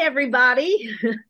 Everybody.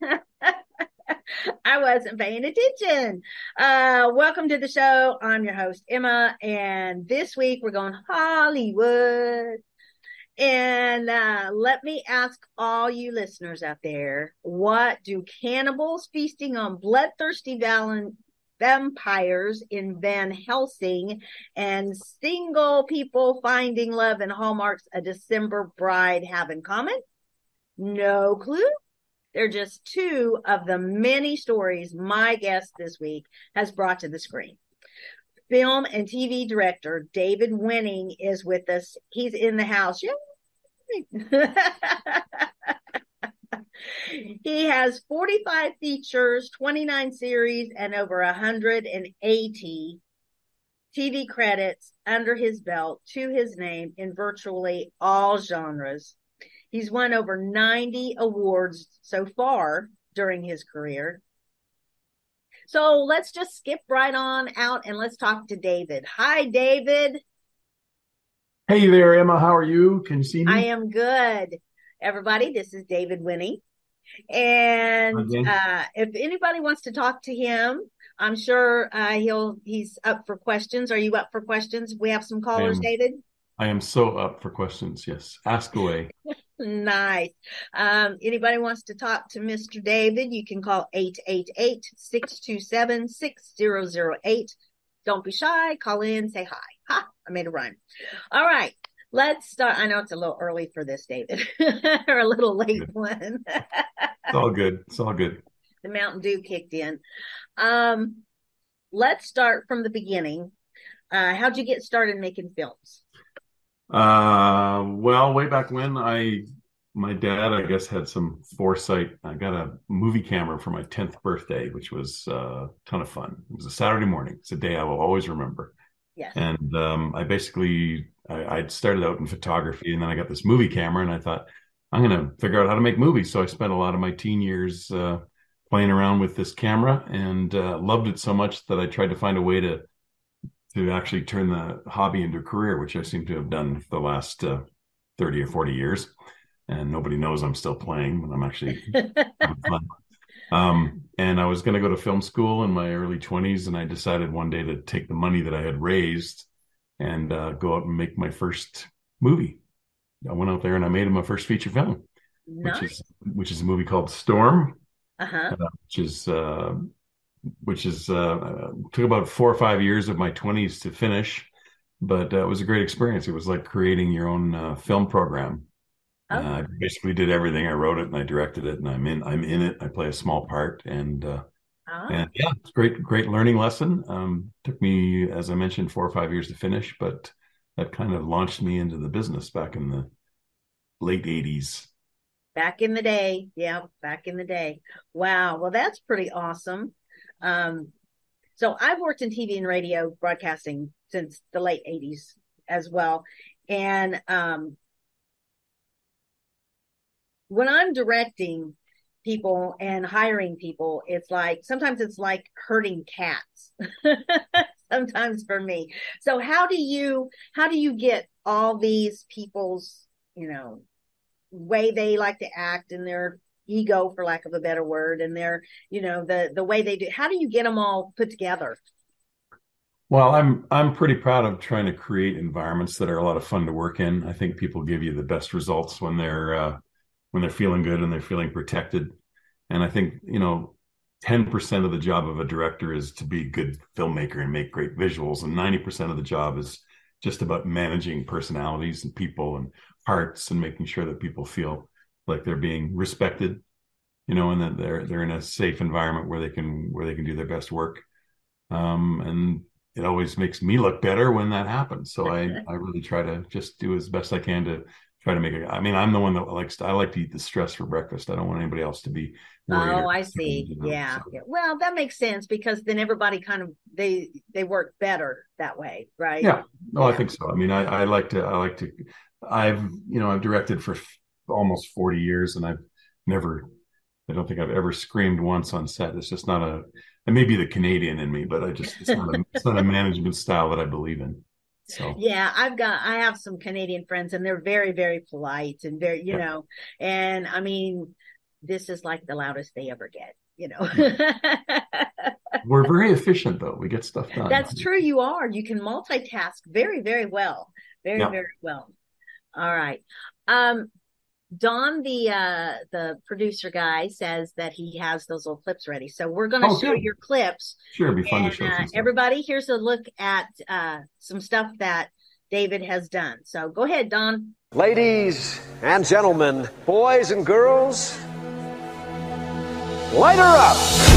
I wasn't paying attention. Welcome to the show. I'm your host, Emma, and this week we're going Hollywood. And let me ask all you listeners out there, what do cannibals feasting on bloodthirsty vampires in Van Helsing and single people finding love in Hallmark's A December Bride have in common? No clue. They're just two of the many stories my guest this week has brought to the screen. Film and TV director David Wenning is with us. He's in the house. He has 45 features, 29 series, and over 180 TV credits under his belt to his name in virtually all genres. He's won over 90 awards so far during his career. So let's just skip right on out and let's talk to David. Hi, David. Hey there, Emma. How are you? Can you see I me? am good. Everybody, this is David Winnie. And Again, if anybody wants to talk to him, I'm sure he's up for questions. Are you up for questions? We have some I callers, am David. I am so up for questions. Yes. Ask away. Nice. Anybody wants to talk to Mr. David, you can call 888-627-6008. Don't be shy. Call in, say hi. Ha, I made a rhyme. All right. Let's start. I know it's a little early for this, David, or a little late Good. one. It's all good. It's all good. The Mountain Dew kicked in. Um, let's start from the beginning. How'd you get started making films? Well, way back when my dad, I guess, had some foresight. I got a movie camera for my 10th birthday, which was a ton of fun. It was a Saturday morning. It's a day I will always remember. Yes. And I'd started out in photography, and then I got this movie camera, and I thought, I'm going to figure out how to make movies. So I spent a lot of my teen years playing around with this camera and loved it so much that I tried to find a way to actually turn the hobby into a career, which I seem to have done for the last 30 or 40 years. And nobody knows I'm still playing, but I'm actually having fun. And I was going to go to film school in my early 20s, and I decided one day to take the money that I had raised and go out and make my first movie. I went out there and I made my first feature film, which Nice. is a movie called Storm, Uh-huh. which is took about 4 or 5 years of my 20s to finish, but it was a great experience. It was like creating your own film program. Oh, I basically did everything. I wrote it and I directed it, and I'm in it. I play a small part, and ah. yeah, it's great learning lesson. Took me, as I mentioned, 4 or 5 years to finish, but that kind of launched me into the business back in the late 80s. Back in the day. Yeah, back in the day. Wow. Well, that's pretty awesome. Um, so I've worked in TV and radio broadcasting since the late 80s as well. And when I'm directing people and hiring people, it's like sometimes it's like herding cats. Sometimes for me. So how do you get all these people's, you know, way they like to act and their ego, for lack of a better word, and their, the way they do, how do you get them all put together? Well, I'm pretty proud of trying to create environments that are a lot of fun to work in. I think people give you the best results when they're feeling good and they're feeling protected. And I think, 10% of the job of a director is to be a good filmmaker and make great visuals, and 90% of the job is just about managing personalities and people and hearts and making sure that people feel like they're being respected, and that they're in a safe environment where they can do their best work. And it always makes me look better when that happens. So I really try to just do as best I can to try to make it. I mean, I'm the one that I like to eat the stress for breakfast. I don't want anybody else to be worried Oh, or I concerned, see. Yeah. so Yeah. Well, that makes sense because then everybody kind of they work better that way, right? yeah. No, I Yeah. think so. I mean, I've directed for almost 40 years, and never, I don't think I've ever screamed once on set. It's just not it may be the Canadian in me, but it's not a management style that I believe in. So, Yeah, I have some Canadian friends and they're very, very polite and very, yeah. and I mean, this is like the loudest they ever get, you know. We're very efficient, though. We get stuff done. That's true. You are. You can multitask very, very well. Very, Yeah. very well. All right. Don, the producer guy, says that he has those little clips ready. So we're going to show good. your clips. Sure, it'd be fun to show some stuff. Everybody, here's a look at some stuff that David has done. So go ahead, Don. Ladies and gentlemen, boys and girls, light her up.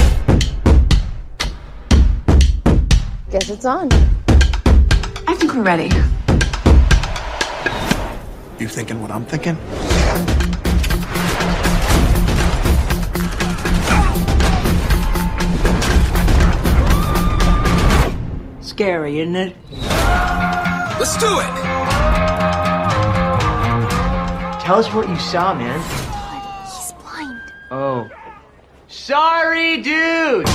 Guess it's on. I think we're ready. You thinking what I'm thinking? Scary, isn't it? Let's do it. Tell us what you saw, man. He's blind. Oh. Sorry, dude!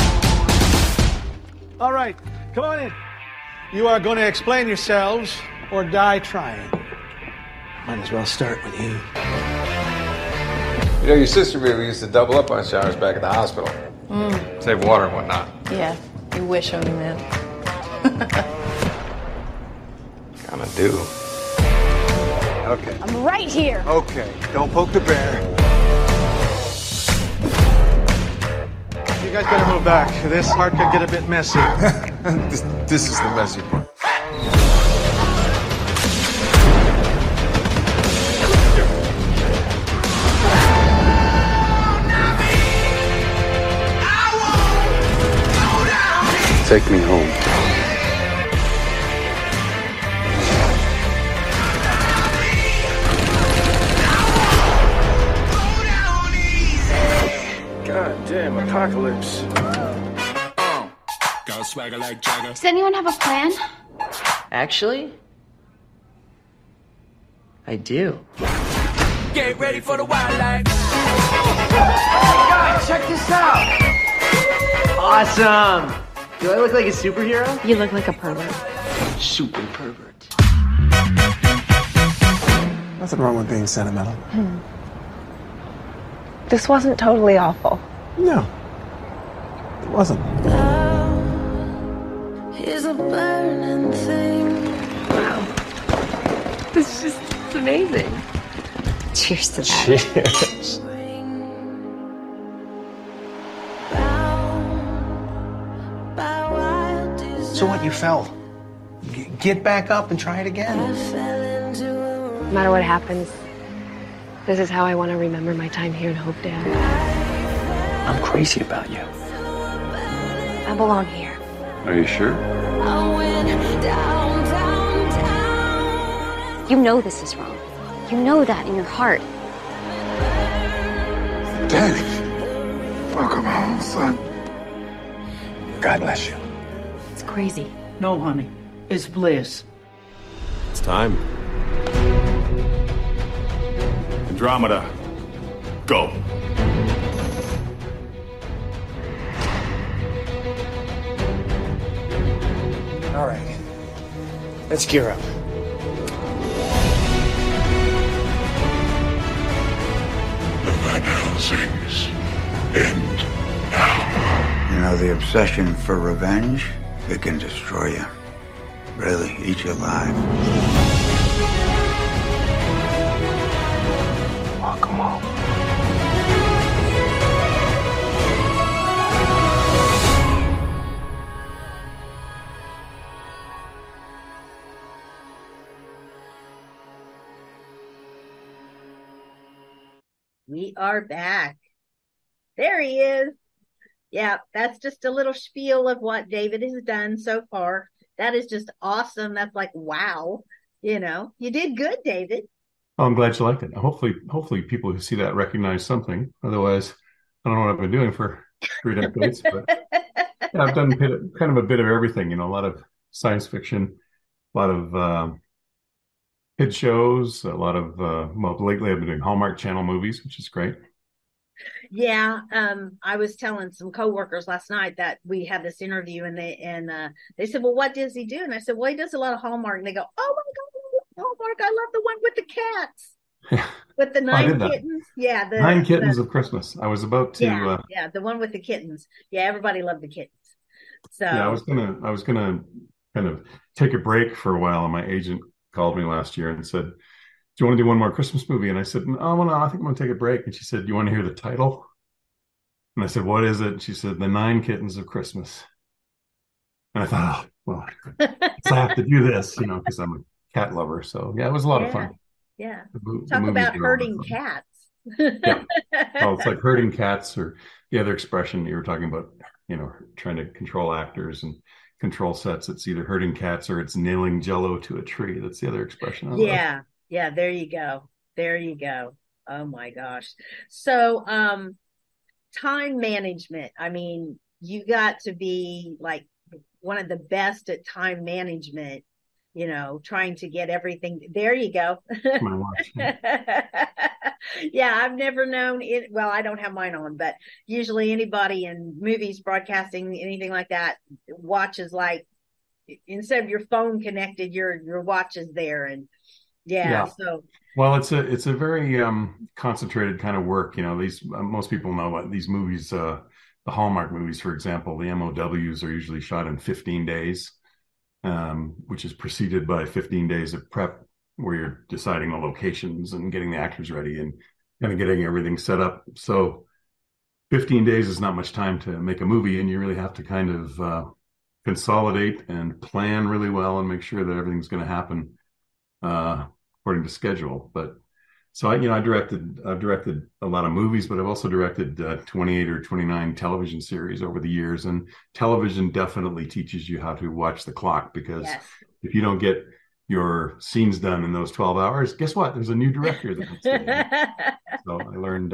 All right, come on in. You are going to explain yourselves or die trying. Might as well start with you. You know, your sister really used to double up on showers back at the hospital. Save water and whatnot. Yeah, you wish on you, man. Kinda do. Okay. I'm right here. Okay, don't poke the bear. You guys better move back. This part could get a bit messy. This is the messy part. Take me home. Goddamn apocalypse. Does anyone have a plan? Actually, I do. Get ready for the wildlife. Guys, check this out! Awesome! Do I look like a superhero? You look like a pervert. Super pervert. Nothing wrong with being sentimental. This wasn't totally awful. No, it wasn't. It's just it's amazing. Cheers to that. Cheers. So what, you fell? Get back up and try it again. No matter what happens, this is how I want to remember my time here in Hopedale. I'm crazy about you. I belong here. Are you sure? You know this is wrong. You know that in your heart. Daddy. Welcome home, son. God bless you. It's crazy. No, honey. It's bliss. It's time. Andromeda, go. All right, let's gear up. The Van Helsing's end now. You know, the obsession for revenge, it can destroy you. Really, eat you alive. Welcome home. We are back. There he is. Yeah, that's just a little spiel of what David has done so far. That is just awesome. That's like, wow. You know, you did good, David. Oh, I'm glad you liked it. Hopefully people who see that recognize something. Otherwise, I don't know what I've been doing for 3 decades, but yeah, I've done kind of a bit of everything, you know, a lot of science fiction, a lot of kid shows, a lot of, well, lately I've been doing Hallmark Channel movies, which is great. Yeah, I was telling some coworkers last night that we had this interview, and they said, "Well, what does he do?" And I said, "Well, he does a lot of Hallmark." And they go, "Oh my God, Hallmark! I love the one with the cats." With the I 9 did that. kittens? Yeah. 9 Kittens of Christmas. I was about to, yeah, the one with the kittens. Yeah, everybody loved the kittens. So I was gonna kind of take a break for a while, and my agent called me last year and said, "Do you want to do one more Christmas movie?" And I said, "Oh, well, no, I think I'm gonna take a break." And she said, "Do you want to hear the title?" And I said, "What is it?" And she said, "The 9 Kittens of Christmas." And I thought, oh, well, I have to do this, because I'm a cat lover. So yeah, it was a lot of fun. Yeah. The Talk about movies were a lot of herding fun. cats. Yeah. Well, it's like herding cats, or the other expression you were talking about, trying to control actors and control sets. It's either herding cats or it's nailing Jello to a tree. That's the other expression I love. Yeah. Yeah. There you go. There you go. Oh my gosh. So, time management. I mean, you got to be like one of the best at time management, trying to get everything. There you go. My watch. Yeah, I've never known it. Well, I don't have mine on, but usually anybody in movies, broadcasting, anything like that, watches like instead of your phone connected, your watch is there. And so. Well, it's a very concentrated kind of work. These most people know what these movies, the Hallmark movies, for example, the MOWs are usually shot in 15 days, which is preceded by 15 days of prep, where you're deciding the locations and getting the actors ready and kind of getting everything set up. So 15 days is not much time to make a movie, and you really have to kind of consolidate and plan really well and make sure that everything's going to happen according to schedule. But so I've directed a lot of movies, but I've also directed 28 or 29 television series over the years. And television definitely teaches you how to watch the clock, because if you don't get your scenes done in those 12 hours, guess what? There's a new director the next day. So I learned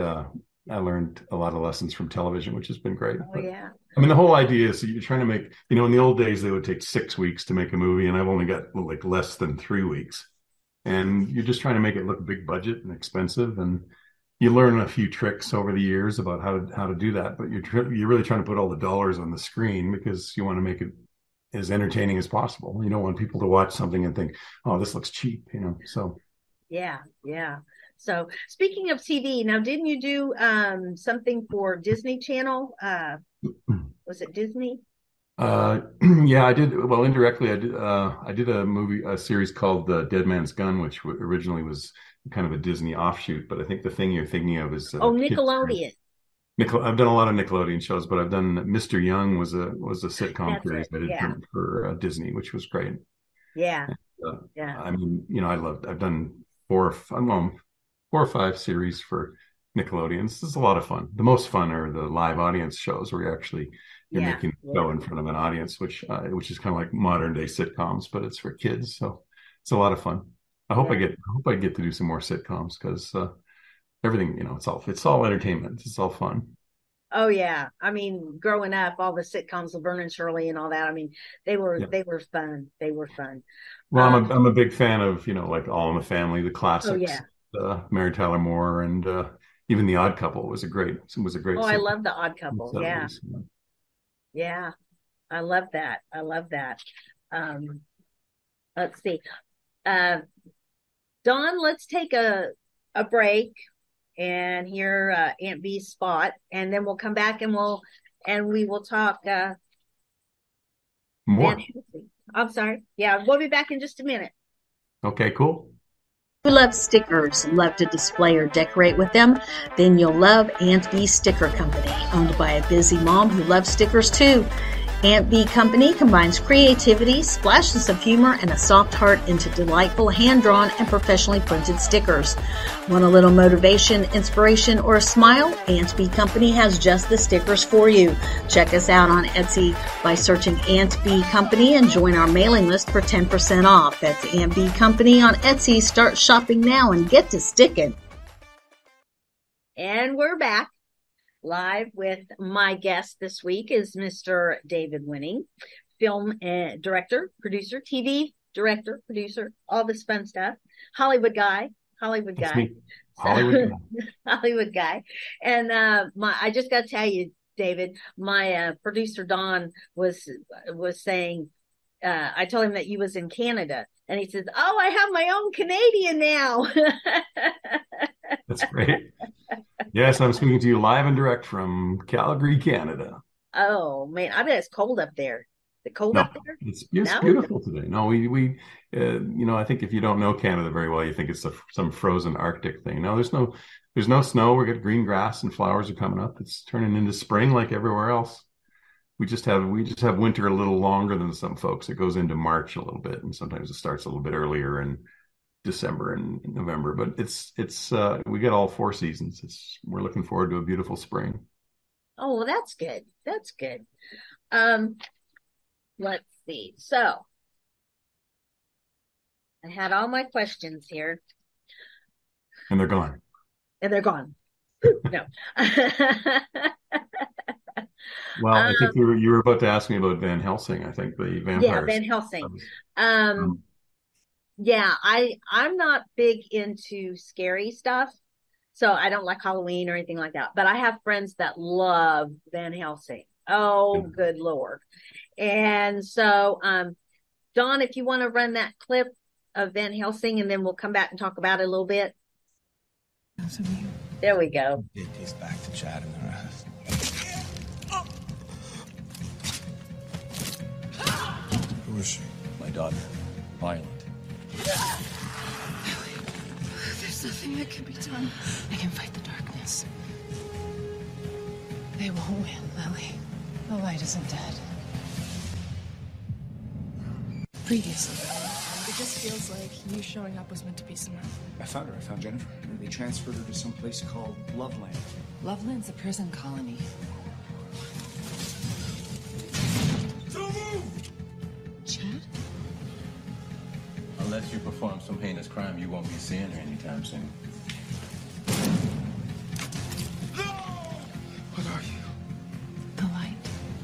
a lot of lessons from television, which has been great. Oh, yeah. I mean, the whole idea is that you're trying to make, in the old days, they would take 6 weeks to make a movie, and I've only got like less than 3 weeks. And you're just trying to make it look big budget and expensive. And you learn a few tricks over the years about how to do that. But you're really trying to put all the dollars on the screen, because you want to make it as entertaining as possible. You don't want people to watch something and think, oh, this looks cheap, so. Yeah. So speaking of TV, now, didn't you do something for Disney Channel? Was it Disney? Yeah, I did. Well, indirectly, I did a series called Dead Man's Gun, which originally was kind of a Disney offshoot. But I think the thing you're thinking of is Nickelodeon. I've done a lot of Nickelodeon shows, but I've done Mr. Young was a sitcom series I did for Disney, which was great. Yeah. I mean, I've done 4 or 5 series for Nickelodeon. This is a lot of fun. The most fun are the live audience shows, where you're making a show in front of an audience, which is kind of like modern day sitcoms, but it's for kids. So it's a lot of fun. I hope I get to do some more sitcoms, because everything, it's all entertainment. It's all fun. Oh yeah. I mean, growing up, all the sitcoms, Laverne and Shirley and all that. I mean, they were fun. They were fun. Well, I'm a big fan of, like All in the Family, the classics, Mary Tyler Moore, and even The Odd Couple was a great. Oh, I love The Odd Couple. Yeah. Yeah. I love that. Let's see. Dawn, let's take a break and hear Aunt B's spot, and then we'll come back and we will talk more. I'm sorry. Yeah, we'll be back in just a minute. Okay, cool. If you love stickers and love to display or decorate with them, then you'll love Aunt B Sticker Company, owned by a busy mom who loves stickers too. Aunt B Company combines creativity, splashes of humor, and a soft heart into delightful hand-drawn and professionally printed stickers. Want a little motivation, inspiration, or a smile? Aunt B Company has just the stickers for you. Check us out on Etsy by searching Aunt B Company and join our mailing list for 10% off. That's Aunt B Company on Etsy. Start shopping now and get to sticking. And we're back. Live with my guest this week is Mr. David Winning, film director, producer, TV director, producer, all this fun stuff. Hollywood guy. Hollywood guy. And I just got to tell you, David, my producer Dawn was saying, I told him that you was in Canada, and he says, "Oh, I have my own Canadian now." That's great. Yes, I'm speaking to you live and direct from Calgary, Canada. Oh man, I bet it's cold up there. Is it cold up there? It's beautiful today. No, we I think if you don't know Canada very well, you think it's some frozen Arctic thing. No, there's no snow. We got green grass and flowers are coming up. It's turning into spring like everywhere else. We just have winter a little longer than some folks. It goes into March a little bit, and sometimes it starts a little bit earlier in December and November. But it's we get all 4 seasons. We're looking forward to a beautiful spring. Oh, well, that's good. That's good. Let's see. So I had all my questions here. And they're gone. No. Well, I think you were about to ask me about Van Helsing. I think the vampires. Yeah, Van Helsing. Yeah, I'm not big into scary stuff, so I don't like Halloween or anything like that. But I have friends that love Van Helsing. Oh, good Lord. And so, Dawn, if you want to run that clip of Van Helsing, and then we'll come back and talk about it a little bit. There we go. He's back to Chad and the rest. Who is she? My daughter. Violent. There's nothing that can be done. I can fight the darkness. They won't win, Lily. The light isn't dead. Previously. It just feels like you showing up was meant to be somewhere. I found her. I found Jennifer. And they transferred her to some place called Loveland. Loveland's a prison colony. Chad? Unless you perform some heinous crime, you won't be seeing her anytime soon. What are you? The light.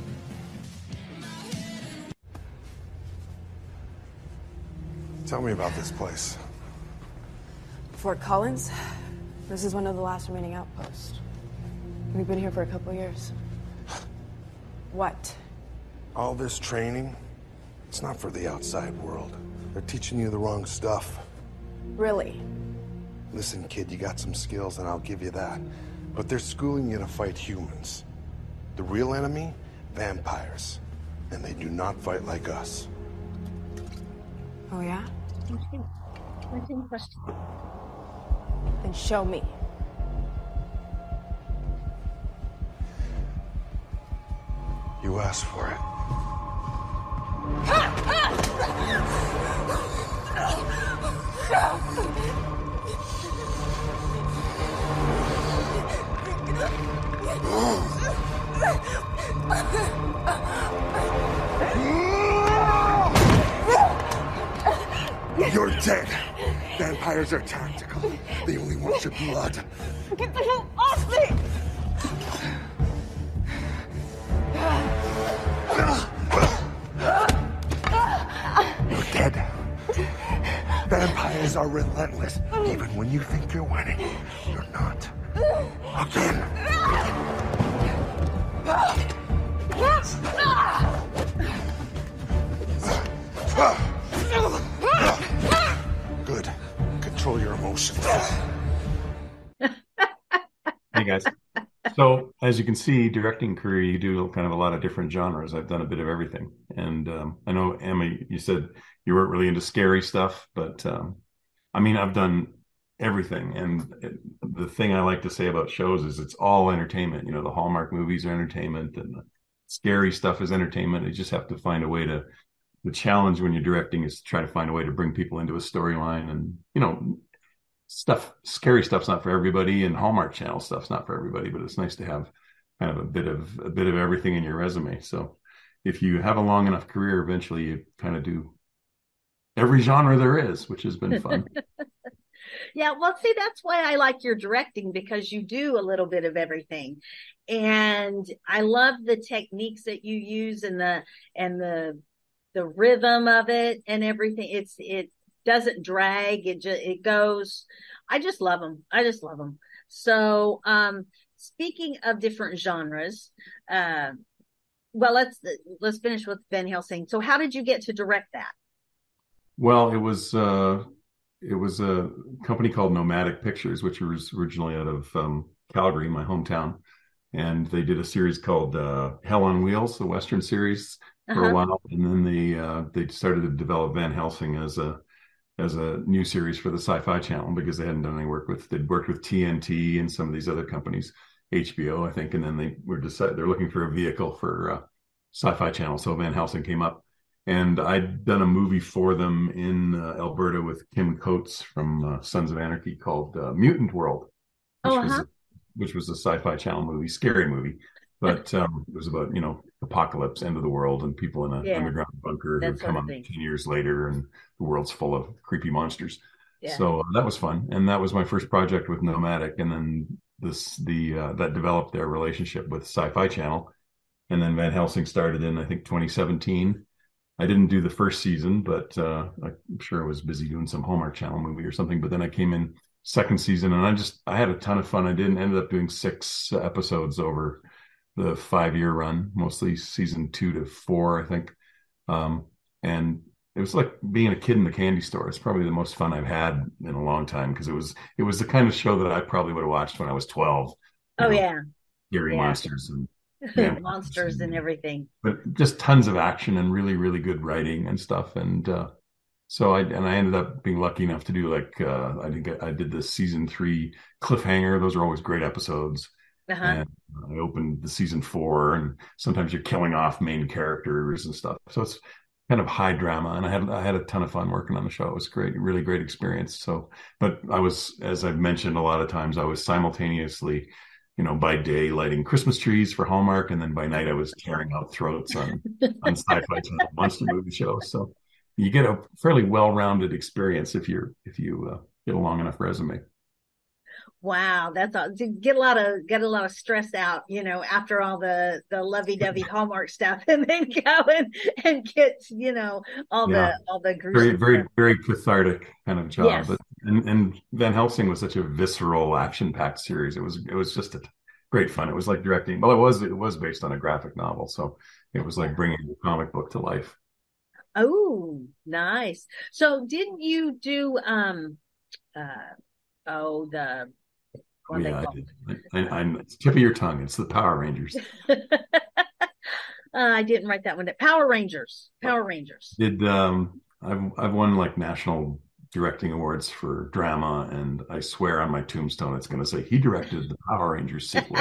Tell me about this place. Fort Collins. This is one of the last remaining outposts. We've been here for a couple years. What? All this training, it's not for the outside world. They're teaching you the wrong stuff. Really? Listen, kid, you got some skills and I'll give you that. But they're schooling you to fight humans. The real enemy? Vampires. And they do not fight like us. Oh, yeah? Question. Then show me. You asked for it. You're dead. Vampires are tactical. They only want your blood. Get the hell off me! You're dead. Vampires are relentless. Even when you think you're winning, you're not. Again. Good. Control your emotions. Hey guys. So as you can see, directing career, you do kind of a lot of different genres. I've done a bit of everything. And I know, Emma, you said you weren't really into scary stuff, but I mean, I've done everything. And the thing I like to say about shows is it's all entertainment. You know, the Hallmark movies are entertainment and the scary stuff is entertainment. You just have to find a way to, the challenge when you're directing is to try to find a way to bring people into a storyline. And, you know, scary stuff's not for everybody, and Hallmark Channel stuff's not for everybody, but it's nice to have kind of a bit of everything in your resume. So if you have a long enough career, eventually you kind of do every genre there is, which has been fun. Yeah, well, see, that's why I like your directing, because you do a little bit of everything. And I love the techniques that you use and the rhythm of it and everything. It doesn't drag. It goes. I just love them. So, speaking of different genres, Well, let's finish with Van Helsing. So how did you get to direct that? Well, it was a company called Nomadic Pictures, which was originally out of Calgary, my hometown, and they did a series called Hell on Wheels, the Western series, for a while, and then they started to develop Van Helsing as a new series for the Sci-Fi Channel, because they hadn't done any work with. They'd worked with TNT and some of these other companies, HBO, I think, and then they're looking for a vehicle for Sci-Fi Channel. So Van Helsing came up, and I'd done a movie for them in Alberta with Kim Coates from Sons of Anarchy called Mutant World, which was a Sci-Fi Channel movie, scary movie, but it was about, apocalypse, end of the world, and people in an underground bunker who come up 10 years later, and the world's full of creepy monsters. Yeah. So that was fun, and that was my first project with Nomadic, and then that developed their relationship with Sci-Fi Channel, and then Van Helsing started in, I think, 2017. I didn't do the first season, but I'm sure I was busy doing some Hallmark Channel movie or something. But then I came in second season, and I had a ton of fun. I ended up doing 6 episodes over the 5-year run, mostly season 2 to 4, I think. And it was like being a kid in the candy store. It's probably the most fun I've had in a long time, because it was the kind of show that I probably would have watched when I was 12. Scary monsters and monsters and everything. But just tons of action and really, really good writing and stuff. And so I ended up being lucky enough to do I think I did the season 3 cliffhanger. Those are always great episodes. And I opened the season 4, and sometimes you're killing off main characters and stuff. So it's kind of high drama, and I had a ton of fun working on the show. It was great, really great experience. So, but I was, as I've mentioned a lot of times, I was simultaneously, by day lighting Christmas trees for Hallmark, and then by night I was tearing out throats on Sci-Fi Channel monster movie shows. So you get a fairly well-rounded experience if you get a long enough resume. Wow, that's all. To get a lot of stress out, after all the lovey-dovey Hallmark stuff, and then go and get, all the gruesome very stuff. very cathartic kind of job. Yes. But and Van Helsing was such a visceral, action-packed series. It was just a great fun. It was like directing. Well, it was based on a graphic novel, so it was like bringing a comic book to life. Oh, nice. So didn't you do I did. I'm tip of your tongue. It's the Power Rangers. I didn't write that one down. Power Rangers. Did I've won like national directing awards for drama, and I swear on my tombstone it's going to say he directed the Power Rangers sequel.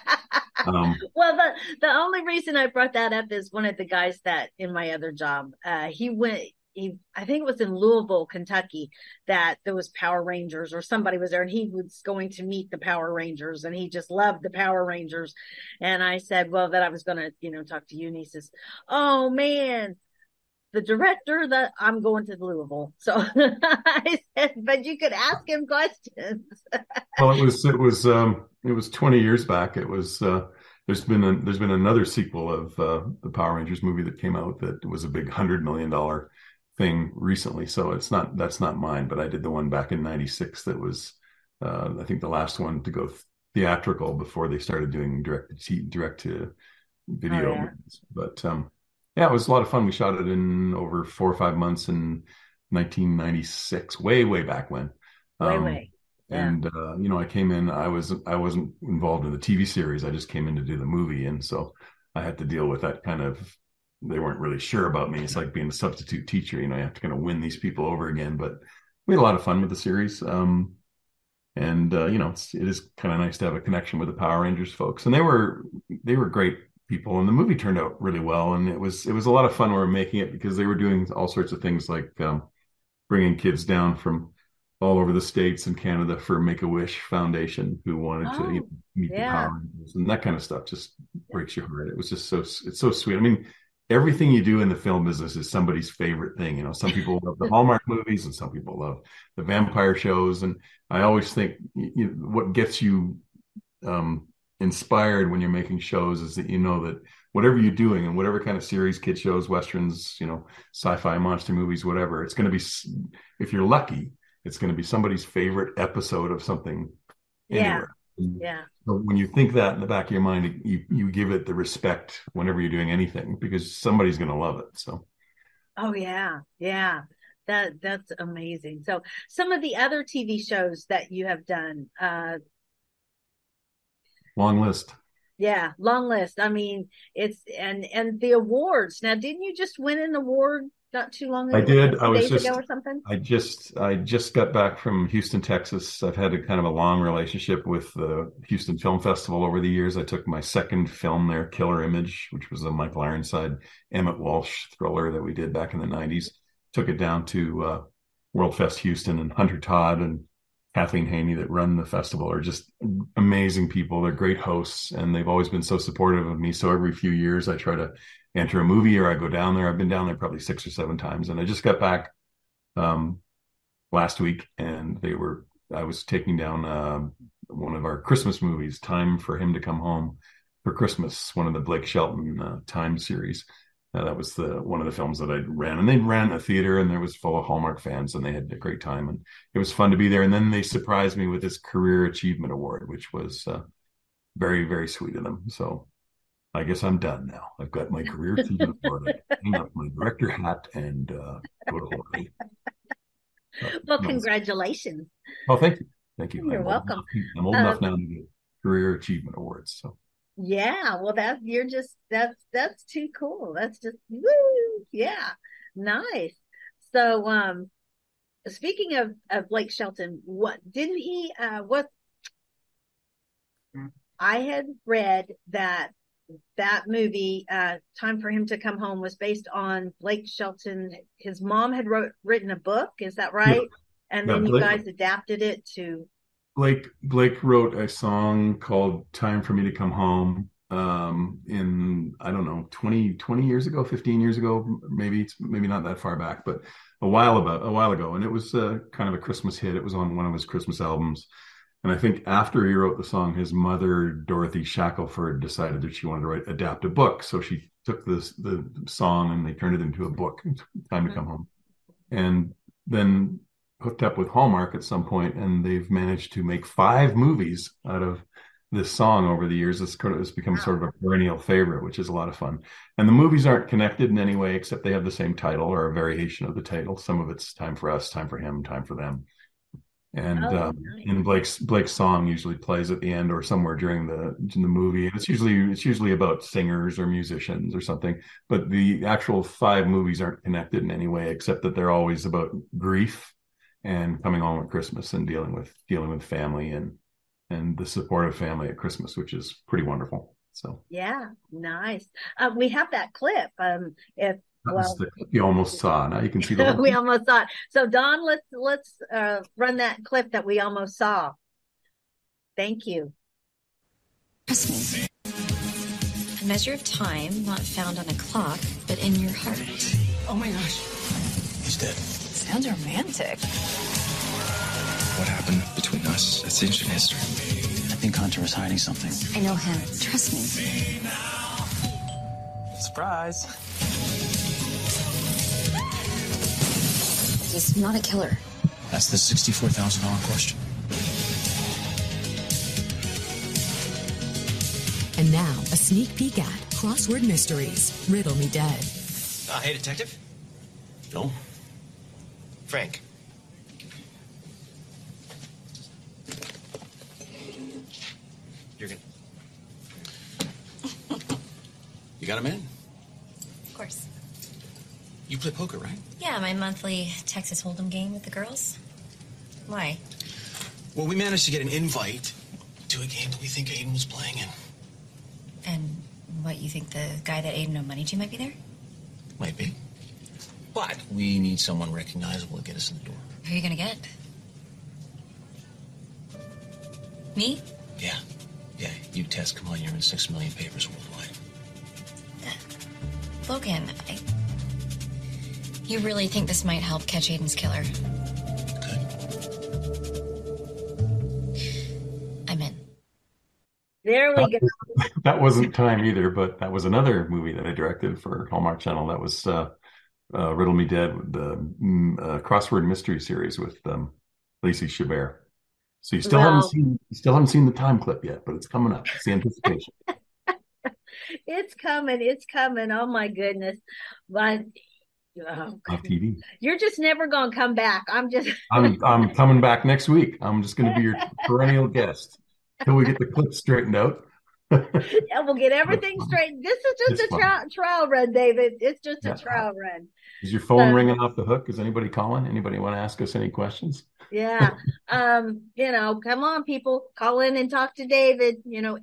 Well, the only reason I brought that up is one of the guys that in my other job, I think it was in Louisville, Kentucky, that there was Power Rangers, or somebody was there, and he was going to meet the Power Rangers, and he just loved the Power Rangers. And I said, well, that I was going to, talk to you. And he says, oh man, the director, that I'm going to Louisville. So I said, but you could ask him questions. Well, it was 20 years back. It was, there's been another sequel of the Power Rangers movie that came out that was a big $100 million thing recently. So that's not mine, but I did the one back in 96 that was I think the last one to go theatrical before they started doing direct to video. Oh, yeah. But it was a lot of fun. We shot it in over 4 or 5 months in 1996, way back when. Way. Yeah. And I came in, I wasn't involved in the TV series. I just came in to do the movie, and so I had to deal with that kind of. They weren't really sure about me. It's like being a substitute teacher. You have to kind of win these people over again. But we had a lot of fun with the series. It is kind of nice to have a connection with the Power Rangers folks. And they were great people. And the movie turned out really well. And it was a lot of fun when we were making it, because they were doing all sorts of things like bringing kids down from all over the States and Canada for Make-A-Wish Foundation who wanted to meet the Power Rangers, and that kind of stuff just breaks your heart. It was just it's so sweet. I mean, everything you do in the film business is somebody's favorite thing. Some people love the Hallmark movies, and some people love the vampire shows. And I always think what gets you inspired when you're making shows is that that whatever you're doing, and whatever kind of series, kid shows, westerns, sci-fi, monster movies, whatever, it's going to be, if you're lucky, it's going to be somebody's favorite episode of something anywhere. Yeah. But when you think that in the back of your mind, you give it the respect whenever you're doing anything, because somebody's going to love it. So. Oh yeah. Yeah. That's amazing. So some of the other TV shows that you have done, long list. Yeah, long list. I mean, it's and the awards. Now, didn't you just win an award not too long ago? I did. I was days just ago or something. I just got back from Houston, Texas. I've had a kind of a long relationship with the Houston Film Festival over the years. I took my second film there, Killer Image, which was a Michael Ironside, Emmett Walsh thriller that we did back in the 90s. Took it down to World Fest Houston, and Hunter Todd and Kathleen Haney that run the festival are just amazing people. They're great hosts, and they've always been so supportive of me. So every few years I try to enter a movie, or I go down there. I've been down there probably 6 or 7 times, and I just got back last week, and I was taking down one of our Christmas movies, Time for Him to Come Home for Christmas, one of the Blake Shelton Time series. That was one of the films that I ran, and they ran a theater, and there was full of Hallmark fans, and they had a great time, and it was fun to be there. And then they surprised me with this Career Achievement Award, which was very, very sweet of them. So I guess I'm done now. I've got my Career Achievement Award. I hang up my director hat and go to Hawaii. Well, congratulations. Oh, thank you. Thank you. You're welcome. I'm old enough now to get Career Achievement Awards. So. Yeah, well, that's too cool. That's just woo. Yeah, nice. So, speaking of Blake Shelton, what didn't he? What I had read that movie, Time for Him to Come Home, was based on Blake Shelton. His mom had written a book. Is that right? Yeah. And then you guys adapted it to. Blake wrote a song called Time for Me to Come Home in, I don't know, 20 years ago, 15 years ago, maybe not that far back, but a while ago. And it was kind of a Christmas hit. It was on one of his Christmas albums. And I think after he wrote the song, his mother, Dorothy Shackelford, decided that she wanted to adapt a book. So she took the song and they turned it into a book, Time to Come Home. And then hooked up with Hallmark at some point, and they've managed to make 5 movies out of this song over the years. It's become sort of a perennial favorite, which is a lot of fun. And the movies aren't connected in any way, except they have the same title or a variation of the title. Some of it's Time for Us, Time for Him, Time for Them. And and Blake's song usually plays at the end or somewhere during the movie. And it's usually about singers or musicians or something. But the actual 5 movies aren't connected in any way, except that they're always about grief and coming home at Christmas and dealing with family and the support of family at Christmas, which is pretty wonderful. So yeah, nice. We have that clip. The clip you almost saw. Now you can see the we almost saw it. So Don, let's run that clip that we almost saw. Thank you. Trust me. A measure of time not found on a clock, but in your heart. Oh my gosh. He's dead. Sounds romantic. What happened between us? That's ancient history. I think Hunter was hiding something. I know him. Trust me. Surprise. He's not a killer. That's the $64,000 question. And now, a sneak peek at Crossword Mysteries, Riddle Me Dead. Hey, detective? No. Frank. You're gonna... You got him in? Of course. You play poker, right? Yeah, my monthly Texas Hold'em game with the girls. Why? Well, we managed to get an invite to a game that we think Aiden was playing in. And what, you think the guy that Aiden owed money to might be there? Might be. But we need someone recognizable to get us in the door. Who are you gonna get? Me? Yeah. Yeah, you, Tess, come on, you're in 6 million papers worldwide. Logan, you really think this might help catch Aiden's killer? Good. I'm in. There we go. That wasn't Time either, but that was another movie that I directed for Hallmark Channel. That was Riddle Me Dead, the crossword mystery series with Lacey Chabert. So you still haven't seen the time clip yet, but it's coming up. It's the anticipation. It's coming. It's coming. Oh my goodness. But On TV. you're just never going to come back. I'm coming back next week. I'm just going to be your perennial guest till we get the clip straightened out. Yeah, we'll get everything straight. This is just a trial run, David. It's just a trial run. Is your phone ringing off the hook? Is anybody calling? Anybody want to ask us any questions? Yeah. Come on, people. Call in and talk to David.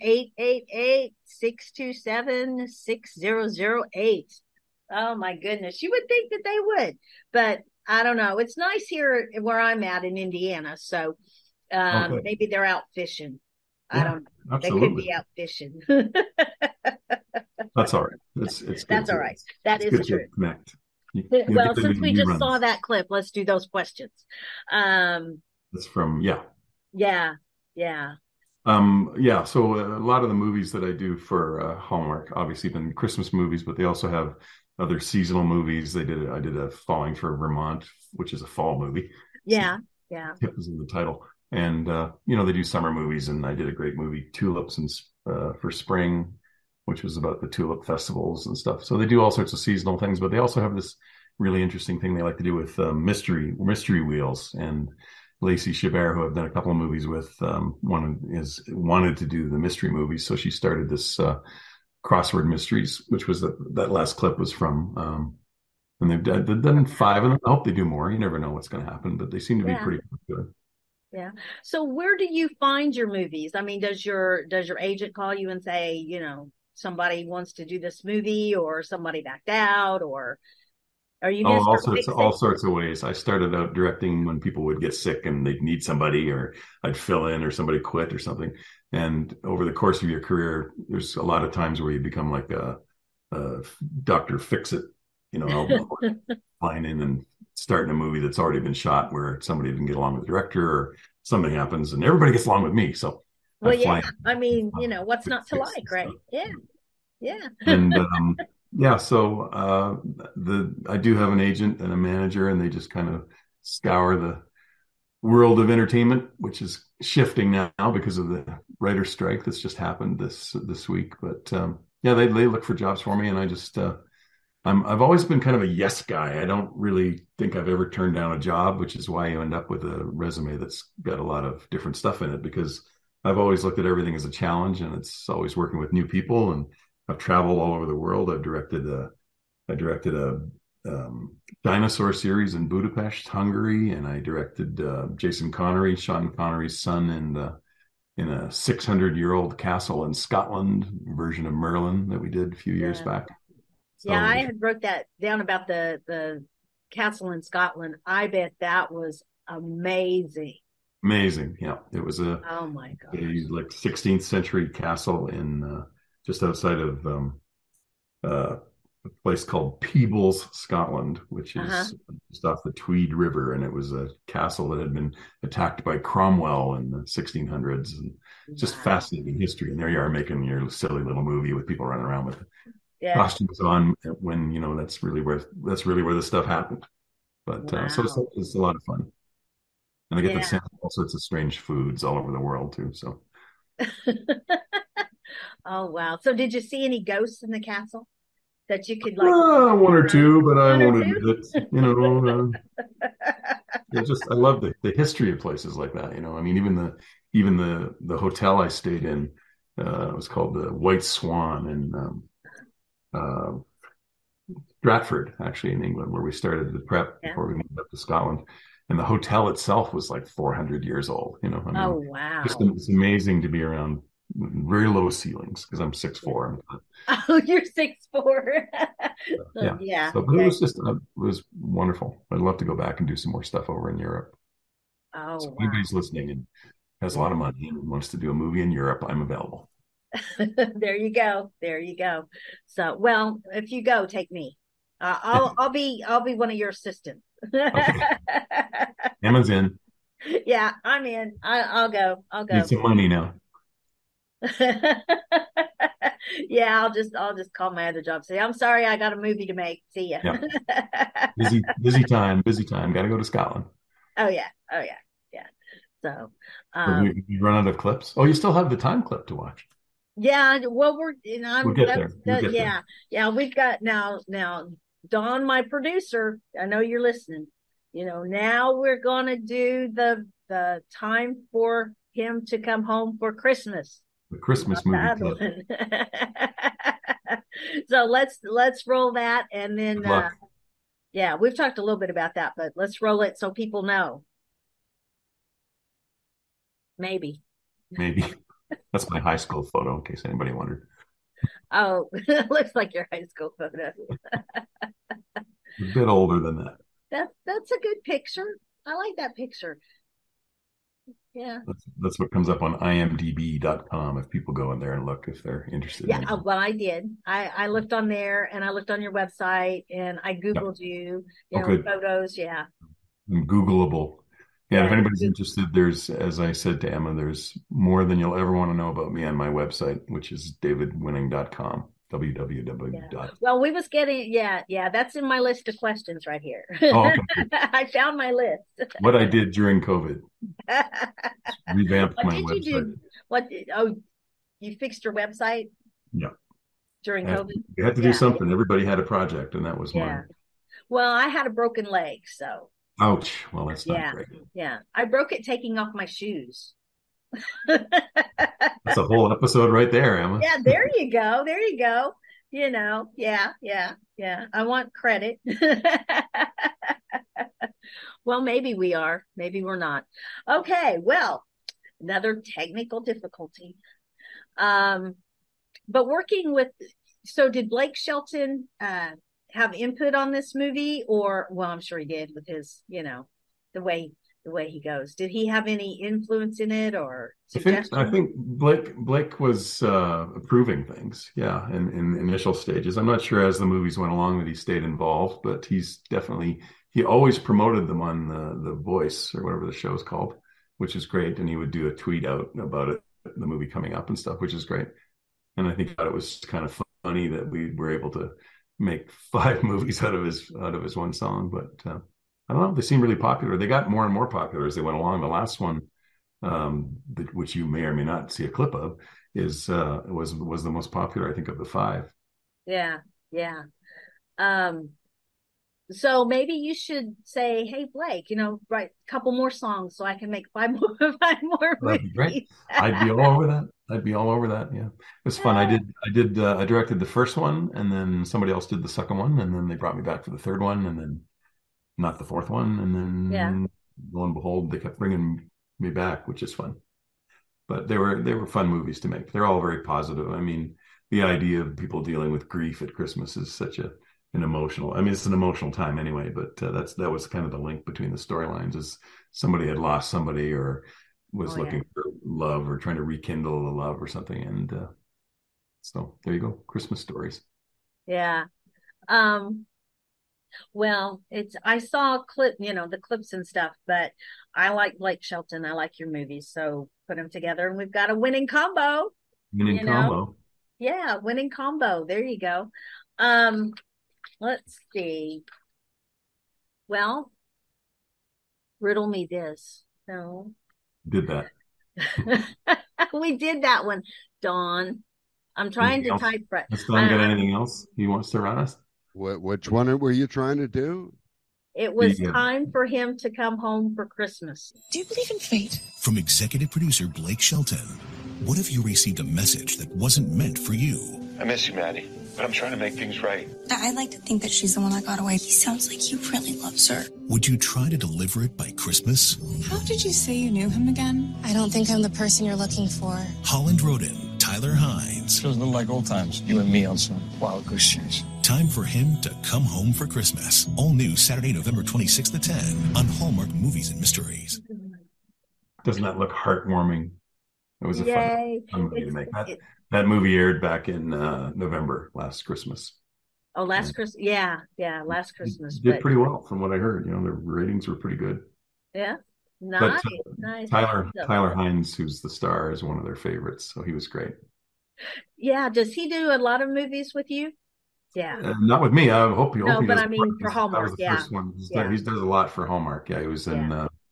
888-627-6008. Oh my goodness. You would think that they would, but I don't know. It's nice here where I'm at in Indiana. So maybe they're out fishing. I don't know. Absolutely. They could be out fishing. That's all right. It's good. That's all right. That is true. Connect. Well, since we just saw that clip, let's do those questions. It's from Yeah. So a lot of the movies that I do for Hallmark, obviously, been Christmas movies, but they also have other seasonal movies. I did a Falling for Vermont, which is a fall movie. Yeah. Tip is in the title, and they do summer movies, and I did a great movie, Tulips, for spring, which was about the tulip festivals and stuff. So they do all sorts of seasonal things, but they also have this really interesting thing they like to do with mystery wheels. And Lacey Chabert, who I've done a couple of movies with, wanted to do the mystery movies. So she started this Crossword Mysteries, which was that last clip was from. And they've done 5, and I hope they do more. You never know what's going to happen, but they seem to be pretty good. Yeah. So where do you find your movies? I mean, does your agent call you and say, somebody wants to do this movie, or somebody backed out, or are you all sorts of ways? I started out directing when people would get sick and they'd need somebody, or I'd fill in, or somebody quit or something. And over the course of your career, there's a lot of times where you become like a Dr. Fix-It, I'll line in and starting a movie that's already been shot where somebody didn't get along with the director or something happens and everybody gets along with me. So I mean, what's not to like, right? Yeah. And so I do have an agent and a manager, and they just kind of scour the world of entertainment, which is shifting now because of the writer's strike that's just happened this week. But they look for jobs for me, and I just I've always been kind of a yes guy. I don't really think I've ever turned down a job, which is why you end up with a resume that's got a lot of different stuff in it, because I've always looked at everything as a challenge, and it's always working with new people. And I've traveled all over the world. I directed a dinosaur series in Budapest, Hungary, and I directed Sean Connery's son, in a 600-year-old castle in Scotland version of Merlin that we did a few years back. So, I had broke that down about the castle in Scotland. I bet that was amazing. Amazing, yeah. It was a 16th century castle in just outside of a place called Peebles, Scotland, which is just off the Tweed River, and it was a castle that had been attacked by Cromwell in the 1600s, and just fascinating history. And there you are making your silly little movie with people running around with costumes on when that's really where the stuff happened. But so it's a lot of fun. And I get to sample all sorts of strange foods all over the world too. So. Oh wow! So did you see any ghosts in the castle that you could one or two, but I won't admit it. I love the history of places like that. I mean, even the hotel I stayed in it was called the White Swan in Stratford, actually, in England, where we started the prep before we moved up to Scotland. And the hotel itself was like 400 years old. Oh wow! It's amazing to be around very low ceilings because I'm 6'4". Oh, you're 6'4". Yeah. So it was wonderful. I'd love to go back and do some more stuff over in Europe. Oh, so if anybody's listening and has a lot of money and wants to do a movie in Europe, I'm available. There you go. So, well, if you go, take me. I'll be one of your assistants. Okay. Emma's in. Yeah, I'm in. I'll go. Need some money now. Yeah, I'll just call my other job. Say, I'm sorry, I got a movie to make. See ya. Yeah. Busy time. Got to go to Scotland. Oh yeah. So, you run out of clips. Oh, you still have the time clip to watch. Yeah, well, we'll get there. Yeah, we've got now, Dawn, my producer, I know you're listening. Now we're going to do the time for him to come home for Christmas. The Christmas movie clip. So let's roll that, and then yeah, we've talked a little bit about that, but let's roll it so people know. Maybe. That's my high school photo, in case anybody wondered. Oh, it looks like your high school photo. A bit older than that. That's a good picture. I like that picture. Yeah. That's what comes up on imdb.com if people go in there and look if they're interested. Yeah, well, I did. I looked on there, and I looked on your website, and I Googled you know, photos. Yeah. And Googleable. Yeah, if anybody's interested, there's, as I said to Emma, there's more than you'll ever want to know about me on my website, which is davidwinning.com. www. Yeah. Well, we was getting, that's in my list of questions right here. Oh, okay. I found my list. What I did during COVID. Revamped my website. You fixed your website? Yeah. During COVID? You had to do something. Everybody had a project, and that was mine. Well, I had a broken leg, so. Ouch. Well, that's not great. Yeah. I broke it taking off my shoes. That's a whole episode right there, Emma. Yeah, there you go. Yeah. I want credit. Well, maybe we are. Maybe we're not. Okay, well, another technical difficulty. But working with, so did Blake Shelton have input on this movie? Or, well, I'm sure he did with his, the way he goes. Did he have any influence in it or suggestions? I think Blake was approving things, in initial stages. I'm not sure as the movies went along that he stayed involved, but he always promoted them on the Voice or whatever the show is called, which is great. And he would do a tweet out about it, the movie coming up and stuff, which is great. And I think it was kind of funny that we were able to make 5 movies out of his one song, but I don't know. They seem really popular. They got more and more popular as they went along. The last one, which you may or may not see a clip of, was the most popular, I think, of the 5. Yeah. So maybe you should say, "Hey, Blake, write a couple more songs so I can make 5 more movies." That'd be great. I'd be all over that. Yeah, it was fun. I directed the first one, and then somebody else did the second one, and then they brought me back for the third one, and then not the fourth one, and then lo and behold, they kept bringing me back, which is fun. But they were fun movies to make. They're all very positive. I mean, the idea of people dealing with grief at Christmas is such an emotional. I mean, it's an emotional time anyway. But that was kind of the link between the storylines. Is somebody had lost somebody or was looking for love or trying to rekindle the love or something, and so there you go, Christmas stories. Yeah. Well, I saw a clip, the clips and stuff, but I like Blake Shelton. I like your movies. So put them together and we've got a winning combo. Combo. Yeah. Winning combo. There you go. Let's see. Well, riddle me this. No. Did that. We did that one, Dawn. I'm trying to type. Has Dawn got anything else he wants to run us? Which one were you trying to do? It was time for him to come home for Christmas. Do you believe in fate? From executive producer Blake Shelton. What if you received a message that wasn't meant for you? I miss you, Maddie, but I'm trying to make things right. I'd like to think that she's the one that got away. He sounds like he really loves her. Would you try to deliver it by Christmas? How did you say you knew him again? I don't think I'm the person you're looking for. Holland Roden, Tyler Hines. Feels a little like old times. You and me on some wild goose chase. Time for him to come home for Christmas. All new Saturday, November 26th at 10 on Hallmark Movies and Mysteries. Doesn't that look heartwarming? It was a fun movie to make. That movie aired back in November, last Christmas. Oh, last Christmas. Yeah, last Christmas. It did pretty well from what I heard. The ratings were pretty good. Yeah. Nice. Tyler Hines, who's the star, is one of their favorites. So he was great. Yeah. Does he do a lot of movies with you? Yeah. Not with me. I hope he does. But I mean, for Hallmark, that was the first one. He does a lot for Hallmark. Yeah, he was in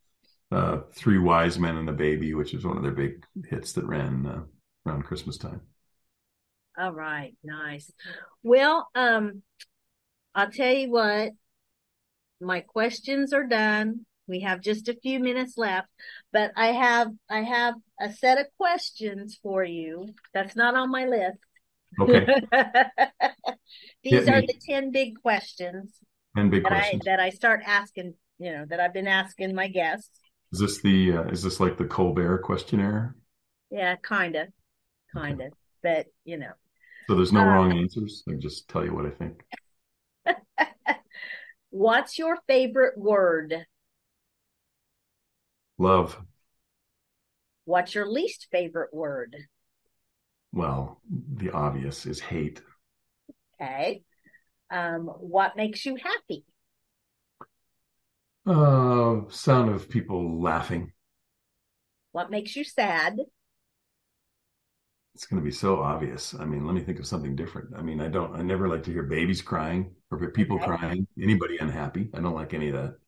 Three Wise Men and a Baby, which is one of their big hits that ran around Christmas time. All right. Nice. Well, I'll tell you what, my questions are done. We have just a few minutes left, but I have a set of questions for you. That's not on my list. Okay. These are the 10 big questions. 10 big questions that I start asking, that I've been asking my guests. Is this like the Colbert questionnaire? Yeah, kind of, but So there's no wrong answers. I just tell you what I think. What's your favorite word? Love. What's your least favorite word? Well, the obvious is hate. Okay. What makes you happy? Sound of people laughing. What makes you sad? It's going to be so obvious. I mean, let me think of something different. I mean, I never like to hear babies crying or people crying, anybody unhappy. I don't like any of that.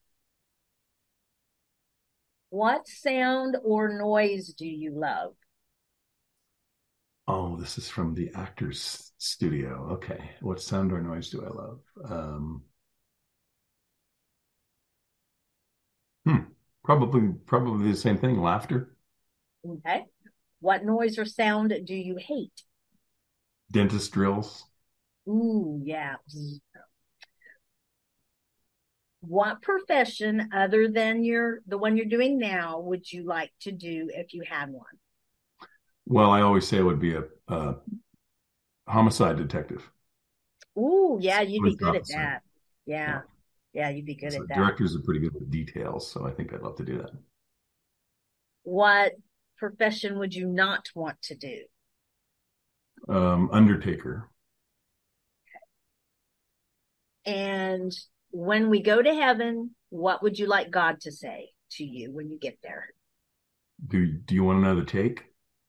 What sound or noise do you love? Oh, this is from the Actors Studio. Okay. What sound or noise do I love? Probably the same thing. Laughter. Okay. What noise or sound do you hate? Dentist drills. Ooh, yeah. What profession other than the one you're doing now would you like to do if you had one? Well, I always say it would be a homicide detective. Ooh, yeah, you'd be good at that. Yeah, you'd be good at that. Directors are pretty good with details, so I think I'd love to do that. What profession would you not want to do? Undertaker. And when we go to heaven, what would you like God to say to you when you get there? Do you want another take?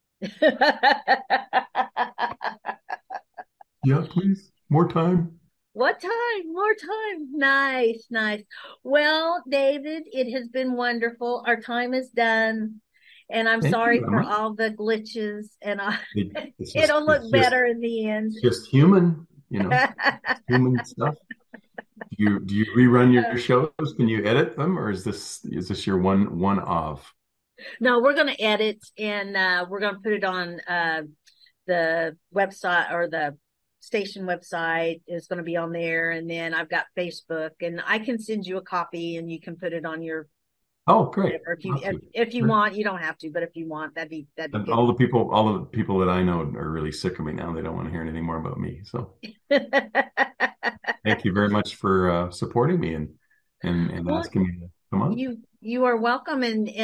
Yeah, please. More time. What time? More time. Nice. Well, David, it has been wonderful. Our time is done. And I'm sorry for all the glitches, and it'll look better in the end. It's just human, human stuff. Do you rerun your shows? Can you edit them, or is this your one off? No, we're going to edit, and we're going to put it on the website, or the station website is going to be on there, and then I've got Facebook, and I can send you a copy, and you can put it on your. Oh, great! If you want, you don't have to, but if you want, that'd be good. All the people that I know are really sick of me now. They don't want to hear anything more about me. So, thank you very much for supporting me and asking me to come on. You are welcome.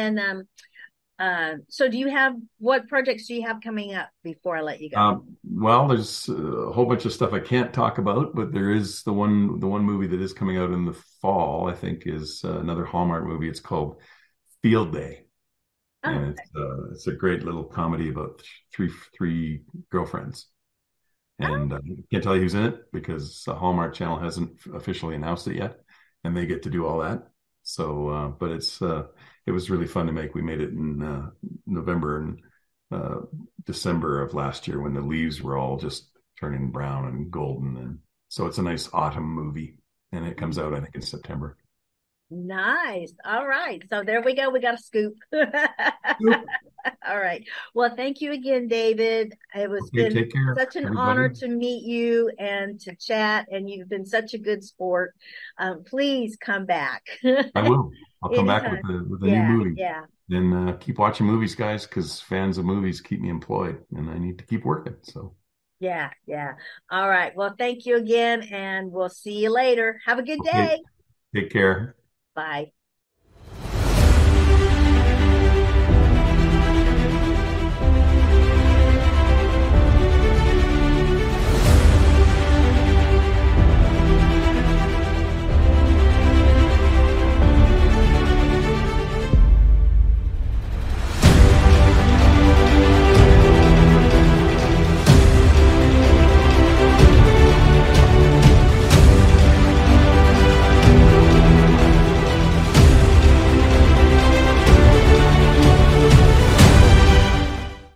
So what projects do you have coming up before I let you go? Well, there's a whole bunch of stuff I can't talk about, but there is the one movie that is coming out in the fall, I think, is another Hallmark movie. It's called Field Day. And it's a great little comedy about three girlfriends. And I can't tell you who's in it because the Hallmark Channel hasn't officially announced it yet, and they get to do all that. So, but it was really fun to make. We made it in November and December of last year when the leaves were all just turning brown and golden, and so it's a nice autumn movie, and it comes out I think in September. Nice. All right. So there we go. We got a scoop. All right. Well, thank you again, David. It was been such an honor to meet you and to chat, and you've been such a good sport. Please come back. I will. I'll come back with a new movie. Yeah. And keep watching movies, guys, because fans of movies keep me employed, and I need to keep working. So. Yeah. All right. Well, thank you again, and we'll see you later. Have a good day. Take care. Bye.